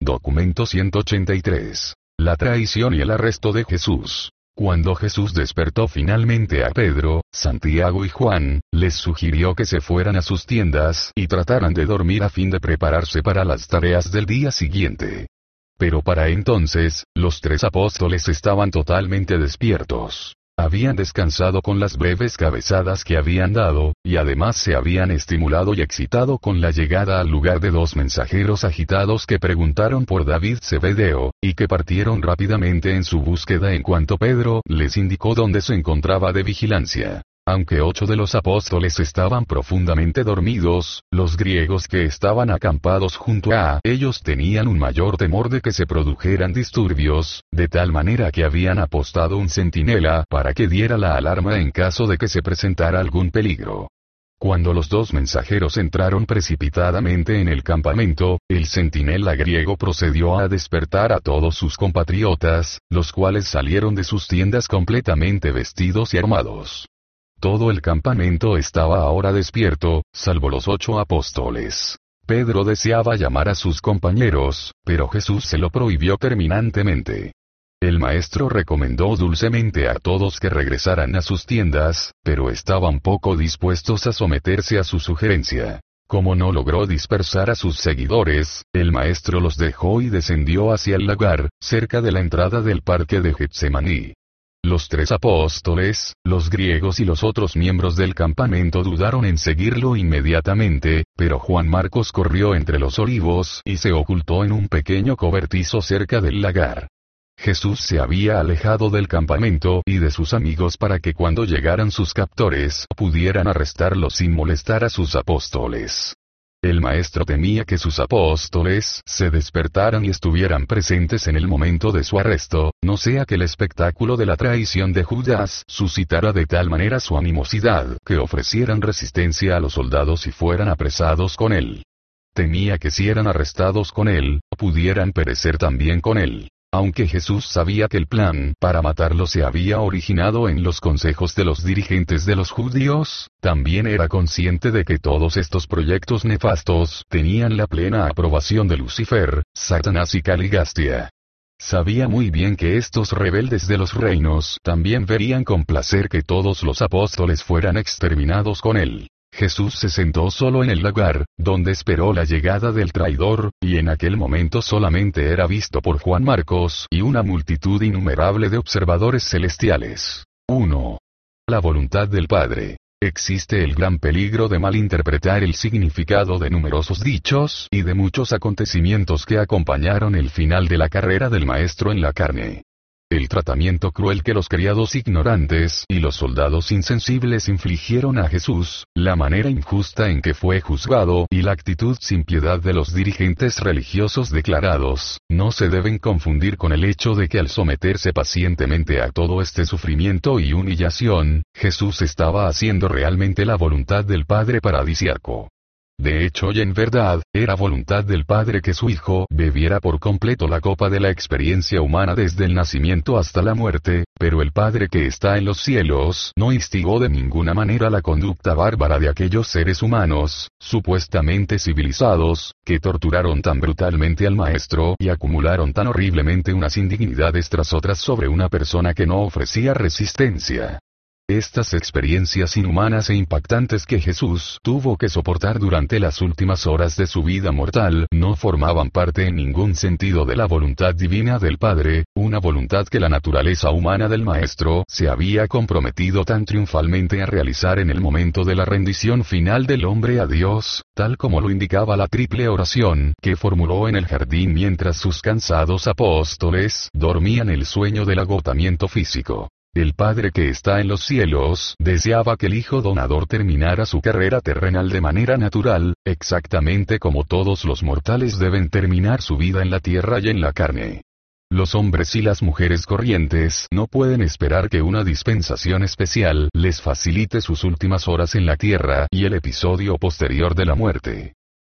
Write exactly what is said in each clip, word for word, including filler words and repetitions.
Documento ciento ochenta y tres. La traición y el arresto de Jesús. Cuando Jesús despertó finalmente a Pedro, Santiago y Juan, les sugirió que se fueran a sus tiendas y trataran de dormir a fin de prepararse para las tareas del día siguiente. Pero para entonces, los tres apóstoles estaban totalmente despiertos. Habían descansado con las breves cabezadas que habían dado, y además se habían estimulado y excitado con la llegada al lugar de dos mensajeros agitados que preguntaron por David Zebedeo, y que partieron rápidamente en su búsqueda en cuanto Pedro les indicó dónde se encontraba de vigilancia. Aunque ocho de los apóstoles estaban profundamente dormidos, los griegos que estaban acampados junto a ellos tenían un mayor temor de que se produjeran disturbios, de tal manera que habían apostado un centinela para que diera la alarma en caso de que se presentara algún peligro. Cuando los dos mensajeros entraron precipitadamente en el campamento, el centinela griego procedió a despertar a todos sus compatriotas, los cuales salieron de sus tiendas completamente vestidos y armados. Todo el campamento estaba ahora despierto, salvo los ocho apóstoles. Pedro deseaba llamar a sus compañeros, pero Jesús se lo prohibió terminantemente. El maestro recomendó dulcemente a todos que regresaran a sus tiendas, pero estaban poco dispuestos a someterse a su sugerencia. Como no logró dispersar a sus seguidores, el maestro los dejó y descendió hacia el lagar, cerca de la entrada del parque de Getsemaní. Los tres apóstoles, los griegos y los otros miembros del campamento dudaron en seguirlo inmediatamente, pero Juan Marcos corrió entre los olivos y se ocultó en un pequeño cobertizo cerca del lagar. Jesús se había alejado del campamento y de sus amigos para que cuando llegaran sus captores pudieran arrestarlos sin molestar a sus apóstoles. El maestro temía que sus apóstoles se despertaran y estuvieran presentes en el momento de su arresto, no sea que el espectáculo de la traición de Judas suscitara de tal manera su animosidad que ofrecieran resistencia a los soldados y fueran apresados con él. Temía que si eran arrestados con él, pudieran perecer también con él. Aunque Jesús sabía que el plan para matarlo se había originado en los consejos de los dirigentes de los judíos, también era consciente de que todos estos proyectos nefastos tenían la plena aprobación de Lucifer, Satanás y Caligastia. Sabía muy bien que estos rebeldes de los reinos también verían con placer que todos los apóstoles fueran exterminados con él. Jesús se sentó solo en el lagar, donde esperó la llegada del traidor, y en aquel momento solamente era visto por Juan Marcos y una multitud innumerable de observadores celestiales. uno. La voluntad del Padre. Existe el gran peligro de malinterpretar el significado de numerosos dichos y de muchos acontecimientos que acompañaron el final de la carrera del Maestro en la carne. El tratamiento cruel que los criados ignorantes y los soldados insensibles infligieron a Jesús, la manera injusta en que fue juzgado y la actitud sin piedad de los dirigentes religiosos declarados, no se deben confundir con el hecho de que al someterse pacientemente a todo este sufrimiento y humillación, Jesús estaba haciendo realmente la voluntad del Padre paradisiaco. De hecho y en verdad, era voluntad del Padre que su Hijo bebiera por completo la copa de la experiencia humana desde el nacimiento hasta la muerte, pero el Padre que está en los cielos no instigó de ninguna manera la conducta bárbara de aquellos seres humanos, supuestamente civilizados, que torturaron tan brutalmente al Maestro y acumularon tan horriblemente unas indignidades tras otras sobre una persona que no ofrecía resistencia. Estas experiencias inhumanas e impactantes que Jesús tuvo que soportar durante las últimas horas de su vida mortal no formaban parte en ningún sentido de la voluntad divina del Padre, una voluntad que la naturaleza humana del Maestro se había comprometido tan triunfalmente a realizar en el momento de la rendición final del hombre a Dios, tal como lo indicaba la triple oración que formuló en el jardín mientras sus cansados apóstoles dormían el sueño del agotamiento físico. El Padre que está en los cielos deseaba que el Hijo donador terminara su carrera terrenal de manera natural, exactamente como todos los mortales deben terminar su vida en la tierra y en la carne. Los hombres y las mujeres corrientes no pueden esperar que una dispensación especial les facilite sus últimas horas en la tierra y el episodio posterior de la muerte.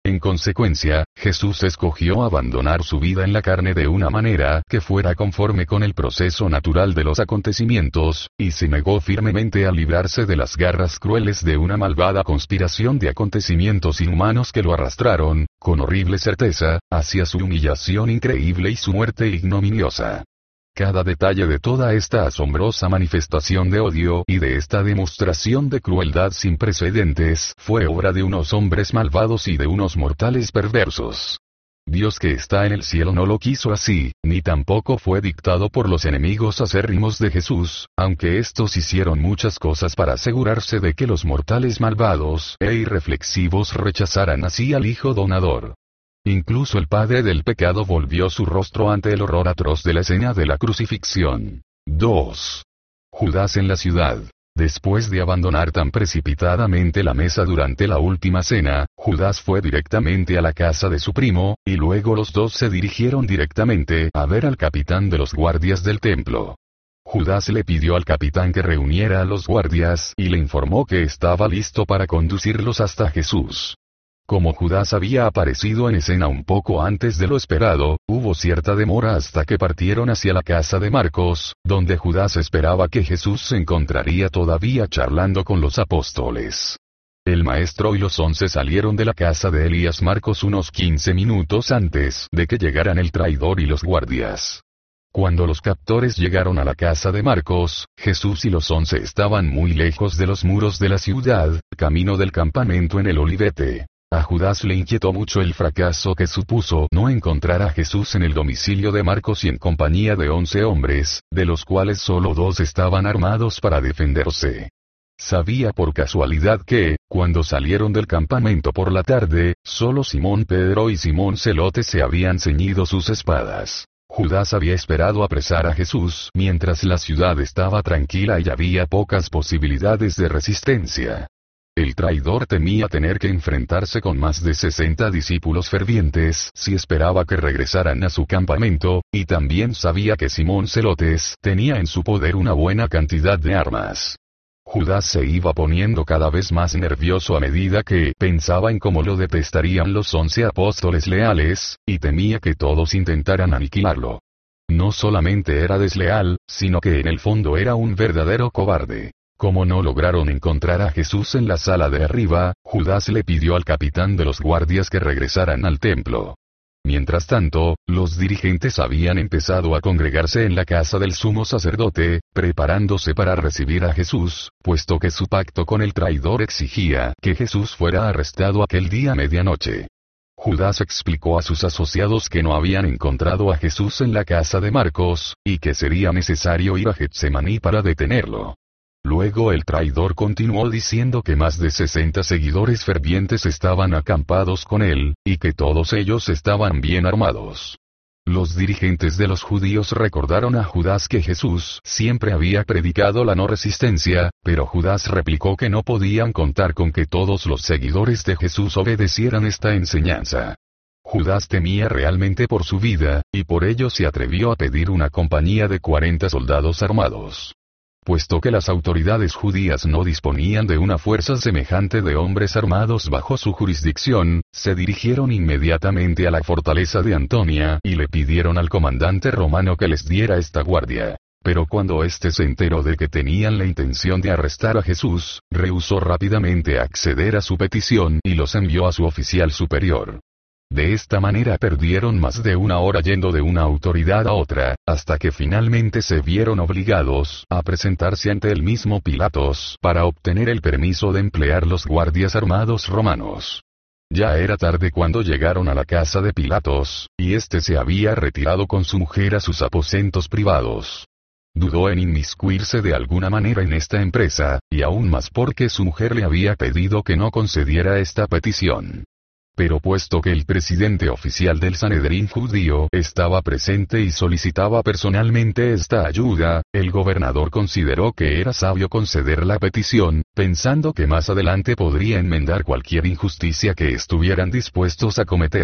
En consecuencia, Jesús escogió abandonar su vida en la carne de una manera que fuera conforme con el proceso natural de los acontecimientos, y se negó firmemente a librarse de las garras crueles de una malvada conspiración de acontecimientos inhumanos que lo arrastraron, con horrible certeza, hacia su humillación increíble y su muerte ignominiosa. Cada detalle de toda esta asombrosa manifestación de odio y de esta demostración de crueldad sin precedentes fue obra de unos hombres malvados y de unos mortales perversos. Dios que está en el cielo no lo quiso así, ni tampoco fue dictado por los enemigos acérrimos de Jesús, aunque estos hicieron muchas cosas para asegurarse de que los mortales malvados e irreflexivos rechazaran así al Hijo donador. Incluso el padre del pecado volvió su rostro ante el horror atroz de la escena de la crucifixión. dos. Judas en la ciudad. Después de abandonar tan precipitadamente la mesa durante la última cena, Judas fue directamente a la casa de su primo, y luego los dos se dirigieron directamente a ver al capitán de los guardias del templo. Judas le pidió al capitán que reuniera a los guardias y le informó que estaba listo para conducirlos hasta Jesús. Como Judas había aparecido en escena un poco antes de lo esperado, hubo cierta demora hasta que partieron hacia la casa de Marcos, donde Judas esperaba que Jesús se encontraría todavía charlando con los apóstoles. El maestro y los once salieron de la casa de Elías Marcos unos quince minutos antes de que llegaran el traidor y los guardias. Cuando los captores llegaron a la casa de Marcos, Jesús y los once estaban muy lejos de los muros de la ciudad, camino del campamento en el Olivete. A Judas le inquietó mucho el fracaso que supuso no encontrar a Jesús en el domicilio de Marcos y en compañía de once hombres, de los cuales solo dos estaban armados para defenderse. Sabía por casualidad que, cuando salieron del campamento por la tarde, solo Simón Pedro y Simón Celote se habían ceñido sus espadas. Judas había esperado apresar a Jesús mientras la ciudad estaba tranquila y había pocas posibilidades de resistencia. El traidor temía tener que enfrentarse con más de sesenta discípulos fervientes si esperaba que regresaran a su campamento, y también sabía que Simón Celotes tenía en su poder una buena cantidad de armas. Judas se iba poniendo cada vez más nervioso a medida que pensaba en cómo lo detestarían los once apóstoles leales, y temía que todos intentaran aniquilarlo. No solamente era desleal, sino que en el fondo era un verdadero cobarde. Como no lograron encontrar a Jesús en la sala de arriba, Judas le pidió al capitán de los guardias que regresaran al templo. Mientras tanto, los dirigentes habían empezado a congregarse en la casa del sumo sacerdote, preparándose para recibir a Jesús, puesto que su pacto con el traidor exigía que Jesús fuera arrestado aquel día a medianoche. Judas explicó a sus asociados que no habían encontrado a Jesús en la casa de Marcos, y que sería necesario ir a Getsemaní para detenerlo. Luego el traidor continuó diciendo que más de sesenta seguidores fervientes estaban acampados con él, y que todos ellos estaban bien armados. Los dirigentes de los judíos recordaron a Judas que Jesús siempre había predicado la no resistencia, pero Judas replicó que no podían contar con que todos los seguidores de Jesús obedecieran esta enseñanza. Judas temía realmente por su vida, y por ello se atrevió a pedir una compañía de cuarenta soldados armados. Puesto que las autoridades judías no disponían de una fuerza semejante de hombres armados bajo su jurisdicción, se dirigieron inmediatamente a la fortaleza de Antonia y le pidieron al comandante romano que les diera esta guardia. Pero cuando éste se enteró de que tenían la intención de arrestar a Jesús, rehusó rápidamente acceder a su petición y los envió a su oficial superior. De esta manera perdieron más de una hora yendo de una autoridad a otra, hasta que finalmente se vieron obligados a presentarse ante el mismo Pilatos para obtener el permiso de emplear los guardias armados romanos. Ya era tarde cuando llegaron a la casa de Pilatos, y éste se había retirado con su mujer a sus aposentos privados. Dudó en inmiscuirse de alguna manera en esta empresa, y aún más porque su mujer le había pedido que no concediera esta petición. Pero puesto que el presidente oficial del Sanedrín judío estaba presente y solicitaba personalmente esta ayuda, el gobernador consideró que era sabio conceder la petición, pensando que más adelante podría enmendar cualquier injusticia que estuvieran dispuestos a cometer.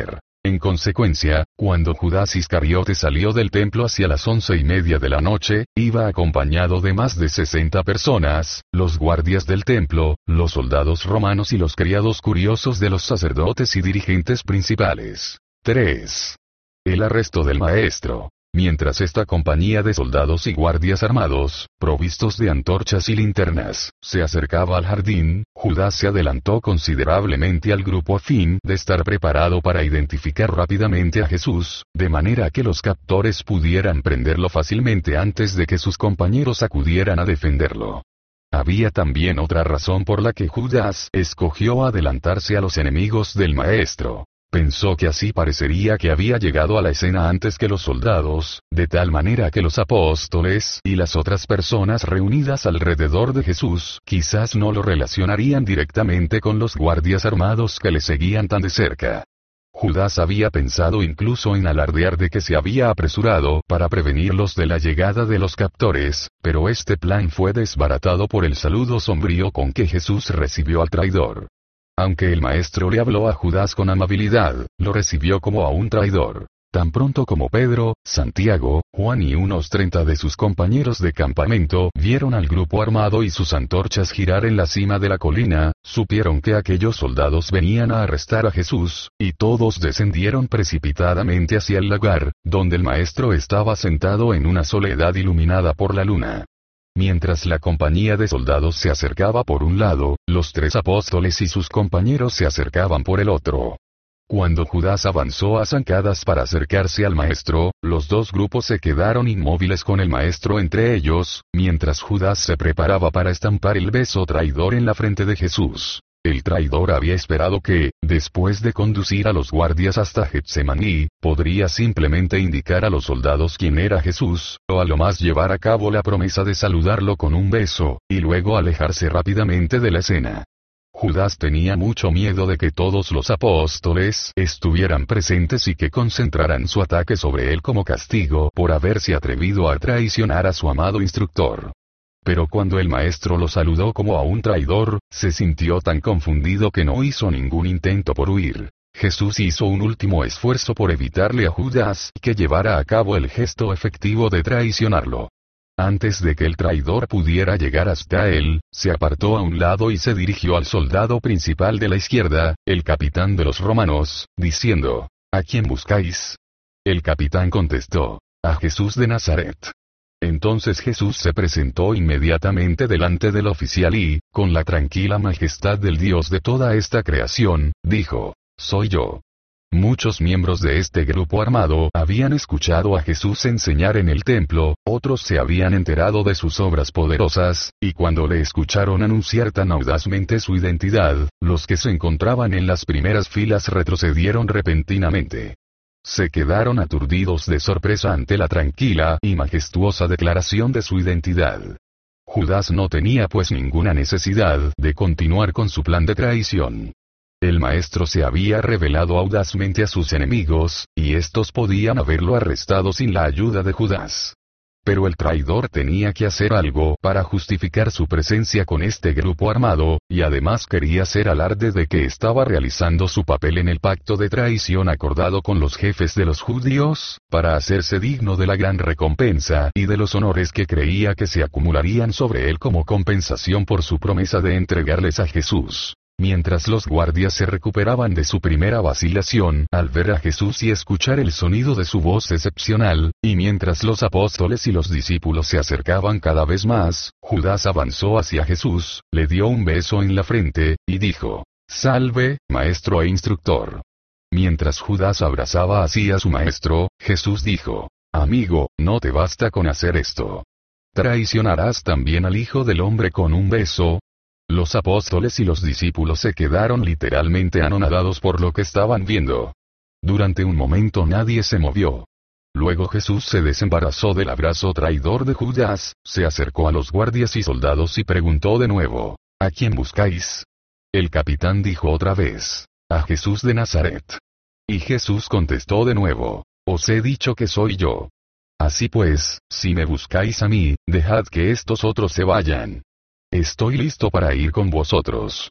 En consecuencia, cuando Judas Iscariote salió del templo hacia las once y media de la noche, iba acompañado de más de sesenta personas, los guardias del templo, los soldados romanos y los criados curiosos de los sacerdotes y dirigentes principales. tres. El arresto del maestro. Mientras esta compañía de soldados y guardias armados, provistos de antorchas y linternas, se acercaba al jardín, Judas se adelantó considerablemente al grupo a fin de estar preparado para identificar rápidamente a Jesús, de manera que los captores pudieran prenderlo fácilmente antes de que sus compañeros acudieran a defenderlo. Había también otra razón por la que Judas escogió adelantarse a los enemigos del maestro. Pensó que así parecería que había llegado a la escena antes que los soldados, de tal manera que los apóstoles y las otras personas reunidas alrededor de Jesús quizás no lo relacionarían directamente con los guardias armados que le seguían tan de cerca. Judas había pensado incluso en alardear de que se había apresurado para prevenirlos de la llegada de los captores, pero este plan fue desbaratado por el saludo sombrío con que Jesús recibió al traidor. Aunque el maestro le habló a Judas con amabilidad, lo recibió como a un traidor. Tan pronto como Pedro, Santiago, Juan y unos treinta de sus compañeros de campamento vieron al grupo armado y sus antorchas girar en la cima de la colina, supieron que aquellos soldados venían a arrestar a Jesús, y todos descendieron precipitadamente hacia el lagar, donde el maestro estaba sentado en una soledad iluminada por la luna. Mientras la compañía de soldados se acercaba por un lado, los tres apóstoles y sus compañeros se acercaban por el otro. Cuando Judas avanzó a zancadas para acercarse al maestro, los dos grupos se quedaron inmóviles con el maestro entre ellos, mientras Judas se preparaba para estampar el beso traidor en la frente de Jesús. El traidor había esperado que, después de conducir a los guardias hasta Getsemaní, podría simplemente indicar a los soldados quién era Jesús, o a lo más llevar a cabo la promesa de saludarlo con un beso, y luego alejarse rápidamente de la escena. Judas tenía mucho miedo de que todos los apóstoles estuvieran presentes y que concentraran su ataque sobre él como castigo por haberse atrevido a traicionar a su amado instructor. Pero cuando el maestro lo saludó como a un traidor, se sintió tan confundido que no hizo ningún intento por huir. Jesús hizo un último esfuerzo por evitarle a Judas que llevara a cabo el gesto efectivo de traicionarlo. Antes de que el traidor pudiera llegar hasta él, se apartó a un lado y se dirigió al soldado principal de la izquierda, el capitán de los romanos, diciendo: ¿A quién buscáis? El capitán contestó: a Jesús de Nazaret. Entonces Jesús se presentó inmediatamente delante del oficial y, con la tranquila majestad del Dios de toda esta creación, dijo: soy yo. Muchos miembros de este grupo armado habían escuchado a Jesús enseñar en el templo, otros se habían enterado de sus obras poderosas, y cuando le escucharon anunciar tan audazmente su identidad, los que se encontraban en las primeras filas retrocedieron repentinamente. Se quedaron aturdidos de sorpresa ante la tranquila y majestuosa declaración de su identidad. Judas no tenía pues ninguna necesidad de continuar con su plan de traición. El maestro se había revelado audazmente a sus enemigos, y estos podían haberlo arrestado sin la ayuda de Judas. Pero el traidor tenía que hacer algo para justificar su presencia con este grupo armado, y además quería hacer alarde de que estaba realizando su papel en el pacto de traición acordado con los jefes de los judíos, para hacerse digno de la gran recompensa y de los honores que creía que se acumularían sobre él como compensación por su promesa de entregarles a Jesús. Mientras los guardias se recuperaban de su primera vacilación al ver a Jesús y escuchar el sonido de su voz excepcional, y mientras los apóstoles y los discípulos se acercaban cada vez más, Judas avanzó hacia Jesús, le dio un beso en la frente, y dijo: «Salve, maestro e instructor». Mientras Judas abrazaba así a su maestro, Jesús dijo: «Amigo, no te basta con hacer esto. ¿Traicionarás también al Hijo del Hombre con un beso?». Los apóstoles y los discípulos se quedaron literalmente anonadados por lo que estaban viendo. Durante un momento nadie se movió. Luego Jesús se desembarazó del abrazo traidor de Judas, se acercó a los guardias y soldados y preguntó de nuevo: «¿A quién buscáis?». El capitán dijo otra vez: «A Jesús de Nazaret». Y Jesús contestó de nuevo: «Os he dicho que soy yo. Así pues, si me buscáis a mí, dejad que estos otros se vayan. Estoy listo para ir con vosotros».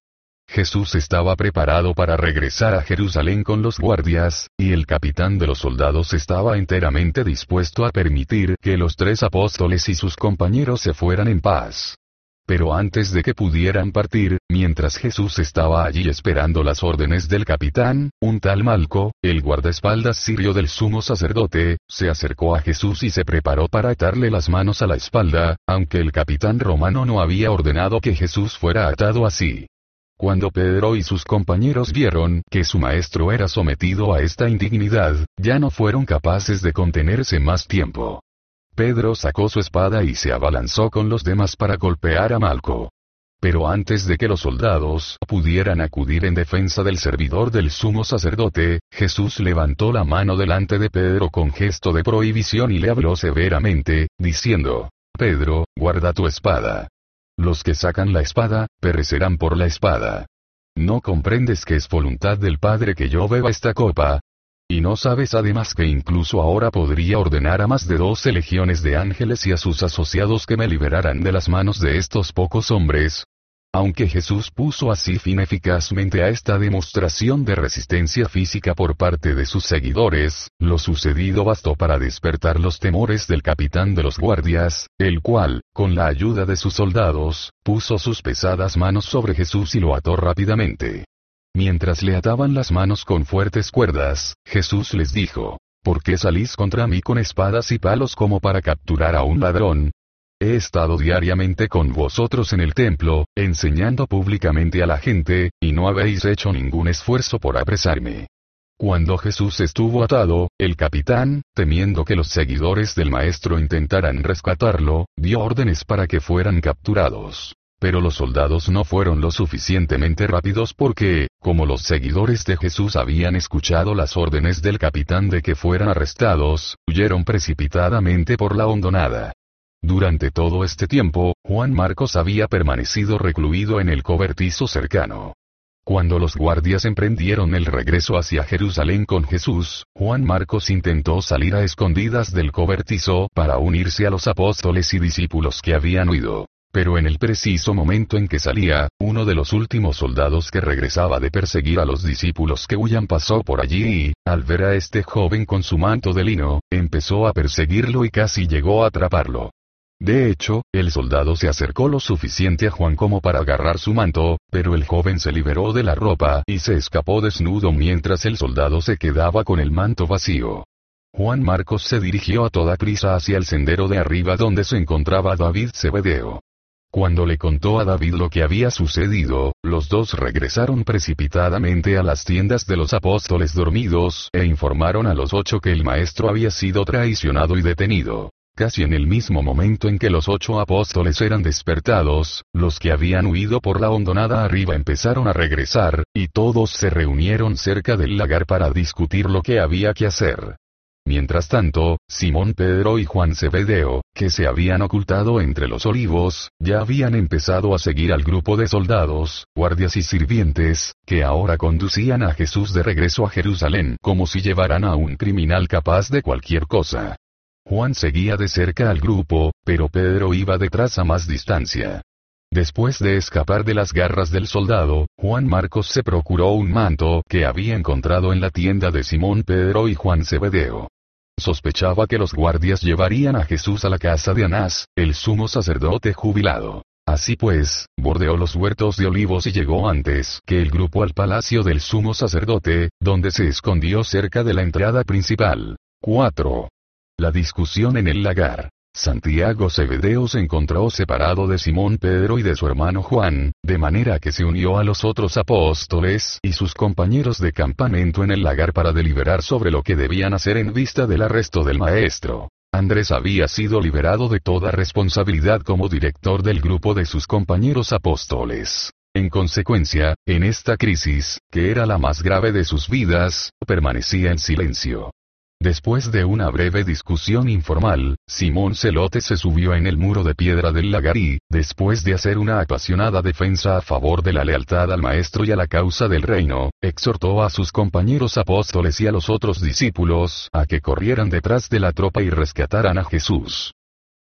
Jesús estaba preparado para regresar a Jerusalén con los guardias, y el capitán de los soldados estaba enteramente dispuesto a permitir que los tres apóstoles y sus compañeros se fueran en paz. Pero antes de que pudieran partir, mientras Jesús estaba allí esperando las órdenes del capitán, un tal Malco, el guardaespaldas sirio del sumo sacerdote, se acercó a Jesús y se preparó para atarle las manos a la espalda, aunque el capitán romano no había ordenado que Jesús fuera atado así. Cuando Pedro y sus compañeros vieron que su maestro era sometido a esta indignidad, ya no fueron capaces de contenerse más tiempo. Pedro sacó su espada y se abalanzó con los demás para golpear a Malco. Pero antes de que los soldados pudieran acudir en defensa del servidor del sumo sacerdote, Jesús levantó la mano delante de Pedro con gesto de prohibición y le habló severamente, diciendo: «Pedro, guarda tu espada. Los que sacan la espada, perecerán por la espada. ¿No comprendes que es voluntad del Padre que yo beba esta copa? ¿Y no sabes además que incluso ahora podría ordenar a más de doce legiones de ángeles y a sus asociados que me liberaran de las manos de estos pocos hombres?» Aunque Jesús puso así fin eficazmente a esta demostración de resistencia física por parte de sus seguidores, lo sucedido bastó para despertar los temores del capitán de los guardias, el cual, con la ayuda de sus soldados, puso sus pesadas manos sobre Jesús y lo ató rápidamente. Mientras le ataban las manos con fuertes cuerdas, Jesús les dijo: «¿Por qué salís contra mí con espadas y palos como para capturar a un ladrón? He estado diariamente con vosotros en el templo, enseñando públicamente a la gente, y no habéis hecho ningún esfuerzo por apresarme». Cuando Jesús estuvo atado, el capitán, temiendo que los seguidores del maestro intentaran rescatarlo, dio órdenes para que fueran capturados. Pero los soldados no fueron lo suficientemente rápidos porque, como los seguidores de Jesús habían escuchado las órdenes del capitán de que fueran arrestados, huyeron precipitadamente por la hondonada. Durante todo este tiempo, Juan Marcos había permanecido recluido en el cobertizo cercano. Cuando los guardias emprendieron el regreso hacia Jerusalén con Jesús, Juan Marcos intentó salir a escondidas del cobertizo para unirse a los apóstoles y discípulos que habían huido. Pero en el preciso momento en que salía, uno de los últimos soldados que regresaba de perseguir a los discípulos que huían pasó por allí y, al ver a este joven con su manto de lino, empezó a perseguirlo y casi llegó a atraparlo. De hecho, el soldado se acercó lo suficiente a Juan como para agarrar su manto, pero el joven se liberó de la ropa y se escapó desnudo mientras el soldado se quedaba con el manto vacío. Juan Marcos se dirigió a toda prisa hacia el sendero de arriba donde se encontraba David Zebedeo. Cuando le contó a David lo que había sucedido, los dos regresaron precipitadamente a las tiendas de los apóstoles dormidos e informaron a los ocho que el maestro había sido traicionado y detenido. Casi en el mismo momento en que los ocho apóstoles eran despertados, los que habían huido por la hondonada arriba empezaron a regresar, y todos se reunieron cerca del lagar para discutir lo que había que hacer. Mientras tanto, Simón Pedro y Juan Zebedeo, que se habían ocultado entre los olivos, ya habían empezado a seguir al grupo de soldados, guardias y sirvientes, que ahora conducían a Jesús de regreso a Jerusalén como si llevaran a un criminal capaz de cualquier cosa. Juan seguía de cerca al grupo, pero Pedro iba detrás a más distancia. Después de escapar de las garras del soldado, Juan Marcos se procuró un manto que había encontrado en la tienda de Simón Pedro y Juan Zebedeo. Sospechaba que los guardias llevarían a Jesús a la casa de Anás, el sumo sacerdote jubilado. Así pues, bordeó los huertos de olivos y llegó antes que el grupo al palacio del sumo sacerdote, donde se escondió cerca de la entrada principal. cuatro. La discusión en el lagar. Santiago Zebedeo se encontró separado de Simón Pedro y de su hermano Juan, de manera que se unió a los otros apóstoles y sus compañeros de campamento en el lagar para deliberar sobre lo que debían hacer en vista del arresto del maestro. Andrés había sido liberado de toda responsabilidad como director del grupo de sus compañeros apóstoles. En consecuencia, en esta crisis, que era la más grave de sus vidas, permanecía en silencio. Después de una breve discusión informal, Simón Zelote se subió en el muro de piedra del lagar y, después de hacer una apasionada defensa a favor de la lealtad al maestro y a la causa del reino, exhortó a sus compañeros apóstoles y a los otros discípulos a que corrieran detrás de la tropa y rescataran a Jesús.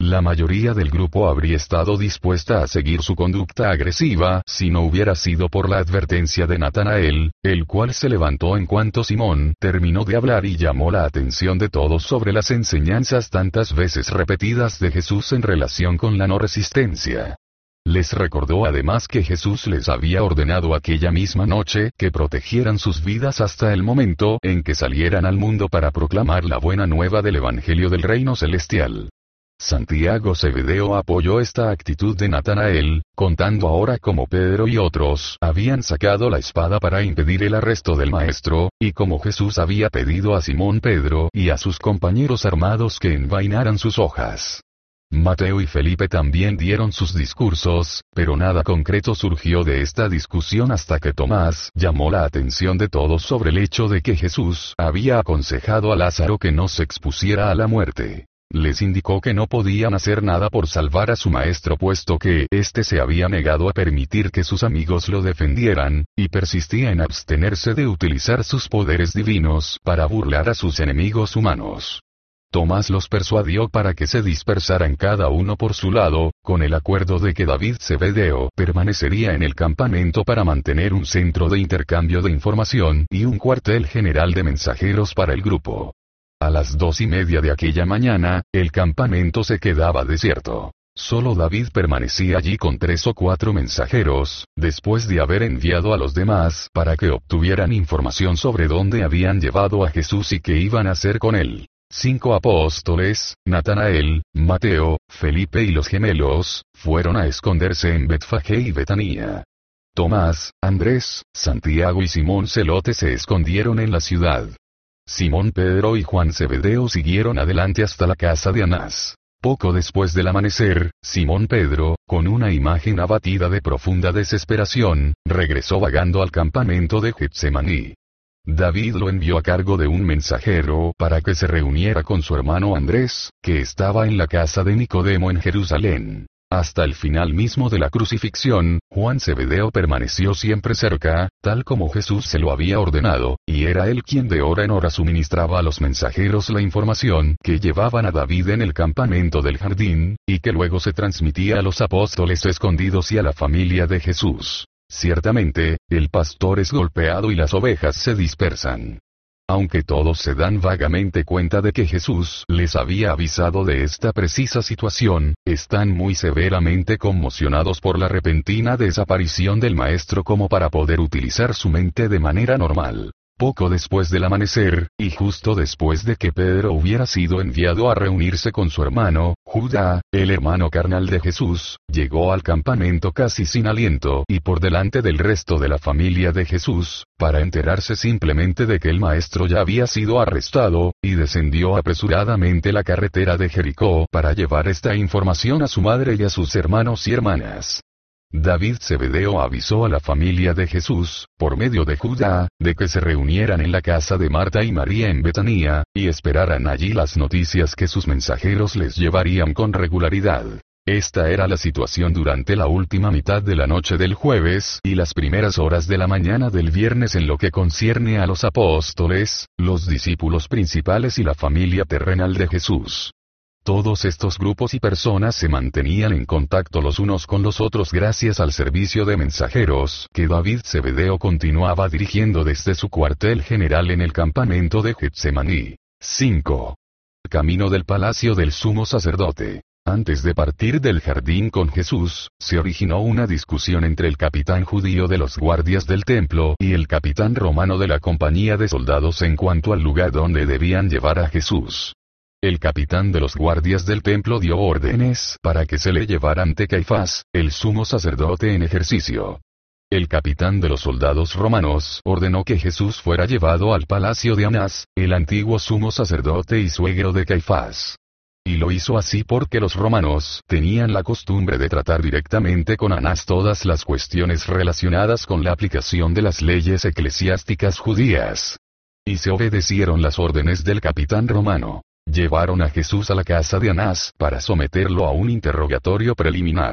La mayoría del grupo habría estado dispuesta a seguir su conducta agresiva si no hubiera sido por la advertencia de Natanael, el cual se levantó en cuanto Simón terminó de hablar y llamó la atención de todos sobre las enseñanzas tantas veces repetidas de Jesús en relación con la no resistencia. Les recordó además que Jesús les había ordenado aquella misma noche que protegieran sus vidas hasta el momento en que salieran al mundo para proclamar la buena nueva del Evangelio del Reino Celestial. Santiago Zebedeo apoyó esta actitud de Natanael, contando ahora cómo Pedro y otros habían sacado la espada para impedir el arresto del maestro, y cómo Jesús había pedido a Simón Pedro y a sus compañeros armados que envainaran sus hojas. Mateo y Felipe también dieron sus discursos, pero nada concreto surgió de esta discusión hasta que Tomás llamó la atención de todos sobre el hecho de que Jesús había aconsejado a Lázaro que no se expusiera a la muerte. Les indicó que no podían hacer nada por salvar a su maestro puesto que éste se había negado a permitir que sus amigos lo defendieran, y persistía en abstenerse de utilizar sus poderes divinos para burlar a sus enemigos humanos. Tomás los persuadió para que se dispersaran cada uno por su lado, con el acuerdo de que David Zebedeo permanecería en el campamento para mantener un centro de intercambio de información y un cuartel general de mensajeros para el grupo. A las dos y media de aquella mañana, el campamento se quedaba desierto. Solo David permanecía allí con tres o cuatro mensajeros, después de haber enviado a los demás para que obtuvieran información sobre dónde habían llevado a Jesús y qué iban a hacer con él. Cinco apóstoles, Natanael, Mateo, Felipe y los gemelos, fueron a esconderse en Betfagé y Betanía. Tomás, Andrés, Santiago y Simón Celote se escondieron en la ciudad. Simón Pedro y Juan Zebedeo siguieron adelante hasta la casa de Anás. Poco después del amanecer, Simón Pedro, con una imagen abatida de profunda desesperación, regresó vagando al campamento de Getsemaní. David lo envió a cargo de un mensajero para que se reuniera con su hermano Andrés, que estaba en la casa de Nicodemo en Jerusalén. Hasta el final mismo de la crucifixión, Juan Zebedeo permaneció siempre cerca, tal como Jesús se lo había ordenado, y era él quien de hora en hora suministraba a los mensajeros la información que llevaban a David en el campamento del jardín, y que luego se transmitía a los apóstoles escondidos y a la familia de Jesús. Ciertamente, el pastor es golpeado y las ovejas se dispersan. Aunque todos se dan vagamente cuenta de que Jesús les había avisado de esta precisa situación, están muy severamente conmocionados por la repentina desaparición del Maestro como para poder utilizar su mente de manera normal. Poco después del amanecer, y justo después de que Pedro hubiera sido enviado a reunirse con su hermano, Judá, el hermano carnal de Jesús, llegó al campamento casi sin aliento y por delante del resto de la familia de Jesús, para enterarse simplemente de que el maestro ya había sido arrestado, y descendió apresuradamente la carretera de Jericó para llevar esta información a su madre y a sus hermanos y hermanas. David Zebedeo avisó a la familia de Jesús, por medio de Judá, de que se reunieran en la casa de Marta y María en Betanía, y esperaran allí las noticias que sus mensajeros les llevarían con regularidad. Esta era la situación durante la última mitad de la noche del jueves y las primeras horas de la mañana del viernes en lo que concierne a los apóstoles, los discípulos principales y la familia terrenal de Jesús. Todos estos grupos y personas se mantenían en contacto los unos con los otros gracias al servicio de mensajeros que David Zebedeo continuaba dirigiendo desde su cuartel general en el campamento de Getsemaní. cinco. Camino del palacio del sumo sacerdote. Antes de partir del jardín con Jesús, se originó una discusión entre el capitán judío de los guardias del templo y el capitán romano de la compañía de soldados en cuanto al lugar donde debían llevar a Jesús. El capitán de los guardias del templo dio órdenes para que se le llevara ante Caifás, el sumo sacerdote en ejercicio. El capitán de los soldados romanos ordenó que Jesús fuera llevado al palacio de Anás, el antiguo sumo sacerdote y suegro de Caifás. Y lo hizo así porque los romanos tenían la costumbre de tratar directamente con Anás todas las cuestiones relacionadas con la aplicación de las leyes eclesiásticas judías. Y se obedecieron las órdenes del capitán romano. Llevaron a Jesús a la casa de Anás para someterlo a un interrogatorio preliminar.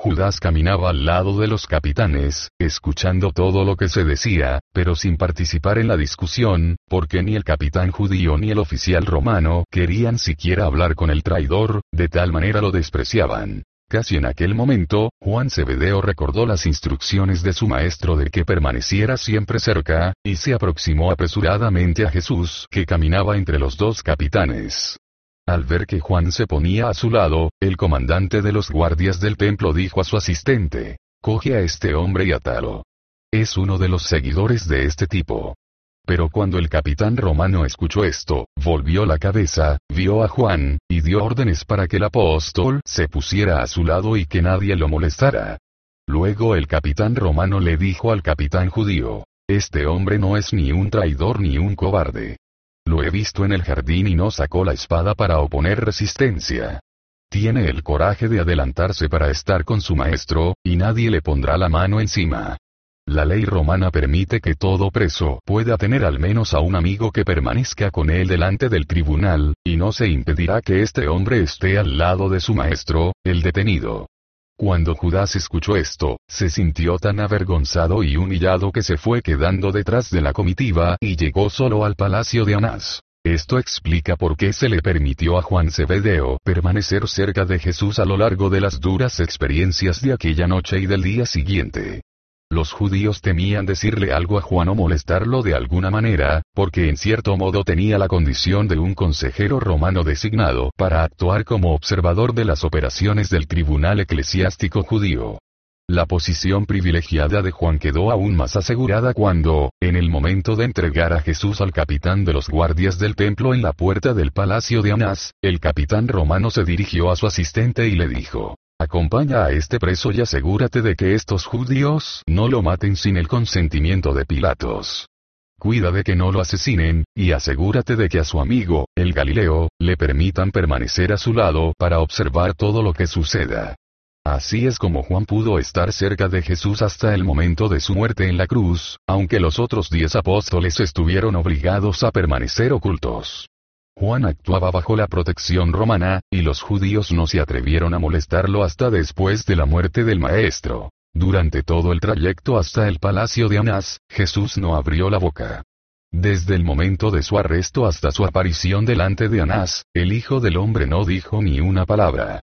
Judas caminaba al lado de los capitanes, escuchando todo lo que se decía, pero sin participar en la discusión, porque ni el capitán judío ni el oficial romano querían siquiera hablar con el traidor, de tal manera lo despreciaban. Casi en aquel momento, Juan Zebedeo recordó las instrucciones de su maestro de que permaneciera siempre cerca, y se aproximó apresuradamente a Jesús, que caminaba entre los dos capitanes. Al ver que Juan se ponía a su lado, el comandante de los guardias del templo dijo a su asistente: «Coge a este hombre y atalo. Es uno de los seguidores de este tipo». Pero cuando el capitán romano escuchó esto, volvió la cabeza, vio a Juan, y dio órdenes para que el apóstol se pusiera a su lado y que nadie lo molestara. Luego el capitán romano le dijo al capitán judío: «Este hombre no es ni un traidor ni un cobarde. Lo he visto en el jardín y no sacó la espada para oponer resistencia. Tiene el coraje de adelantarse para estar con su maestro, y nadie le pondrá la mano encima. La ley romana permite que todo preso pueda tener al menos a un amigo que permanezca con él delante del tribunal, y no se impedirá que este hombre esté al lado de su maestro, el detenido». Cuando Judas escuchó esto, se sintió tan avergonzado y humillado que se fue quedando detrás de la comitiva y llegó solo al palacio de Anás. Esto explica por qué se le permitió a Juan Zebedeo permanecer cerca de Jesús a lo largo de las duras experiencias de aquella noche y del día siguiente. Los judíos temían decirle algo a Juan o molestarlo de alguna manera, porque en cierto modo tenía la condición de un consejero romano designado para actuar como observador de las operaciones del tribunal eclesiástico judío. La posición privilegiada de Juan quedó aún más asegurada cuando, en el momento de entregar a Jesús al capitán de los guardias del templo en la puerta del palacio de Anás, el capitán romano se dirigió a su asistente y le dijo: «Acompaña a este preso y asegúrate de que estos judíos no lo maten sin el consentimiento de Pilatos. Cuida de que no lo asesinen, y asegúrate de que a su amigo, el Galileo, le permitan permanecer a su lado para observar todo lo que suceda». Así es como Juan pudo estar cerca de Jesús hasta el momento de su muerte en la cruz, aunque los otros diez apóstoles estuvieron obligados a permanecer ocultos. Juan actuaba bajo la protección romana, y los judíos no se atrevieron a molestarlo hasta después de la muerte del Maestro. Durante todo el trayecto hasta el palacio de Anás, Jesús no abrió la boca. Desde el momento de su arresto hasta su aparición delante de Anás, el Hijo del Hombre no dijo ni una palabra.